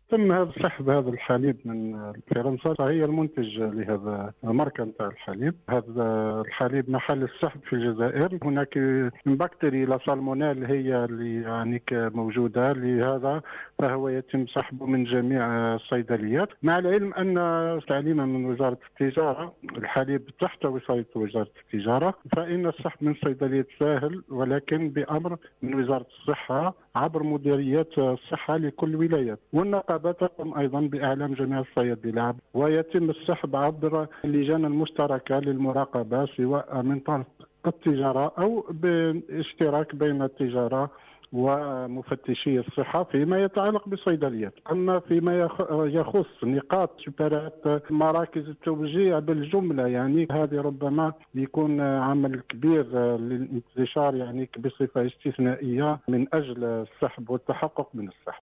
تم هذا سحب هذا الحليب من فرنسا، فهي المنتج لهذا الماركة نتاع الحليب. هذا الحليب محل السحب في الجزائر. هناك بكتيريا لا سالمونيل هي اللي يعني موجودة، لهذا فهو يتم سحبه من جميع الصيدليات، مع العلم أن تعليما من وزارة التجارة الحليب تحت وصاية وزارة التجارة، فإن السحب من صيدلية ساهل، ولكن بأمر من وزارة الصحة عبر مديريات الصحة لكل ولايات، والنقابة تقوم أيضا بإعلام جميع الصيادلة، ويتم السحب عبر اللجان المشتركة للمراقبة، سواء من طرف التجارة أو باشتراك بين التجارة ومفتشي الصحة فيما يتعلق بالصيدليات. أما فيما يخص نقاط شبرات مراكز التوجيه بالجملة، يعني هذه ربما يكون عمل كبير للانتشار يعني بصفة استثنائية من أجل السحب والتحقق من السحب.